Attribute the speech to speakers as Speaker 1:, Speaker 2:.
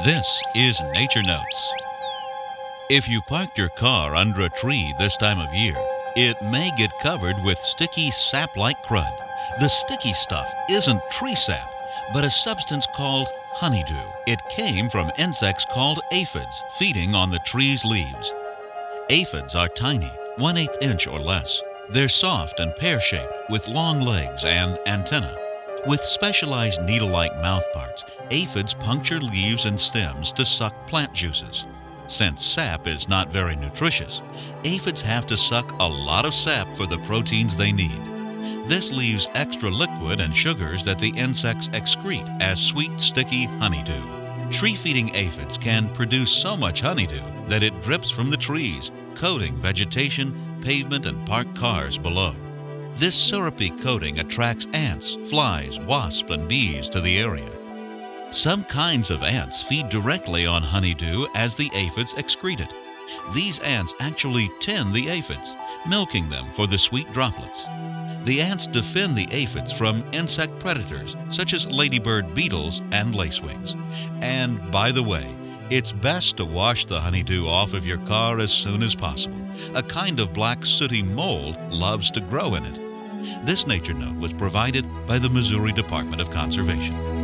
Speaker 1: This is Nature Notes. If you park your car under a tree this time of year, it may get covered with sticky sap-like crud. The sticky stuff isn't tree sap, but a substance called honeydew. It came from insects called aphids feeding on the tree's leaves. Aphids are tiny, 1/8 inch or less. They're soft and pear-shaped with long legs and antennae. With specialized needle-like mouthparts, aphids puncture leaves and stems to suck plant juices. Since sap is not very nutritious, aphids have to suck a lot of sap for the proteins they need. This leaves extra liquid and sugars that the insects excrete as sweet, sticky honeydew. Tree-feeding aphids can produce so much honeydew that it drips from the trees, coating vegetation, pavement, and parked cars below. This syrupy coating attracts ants, flies, wasps, and bees to the area. Some kinds of ants feed directly on honeydew as the aphids excrete it. These ants actually tend the aphids, milking them for the sweet droplets. The ants defend the aphids from insect predators such as ladybird beetles and lacewings. And by the way, it's best to wash the honeydew off of your car as soon as possible. A kind of black sooty mold loves to grow in it. This Nature Note was provided by the Missouri Department of Conservation.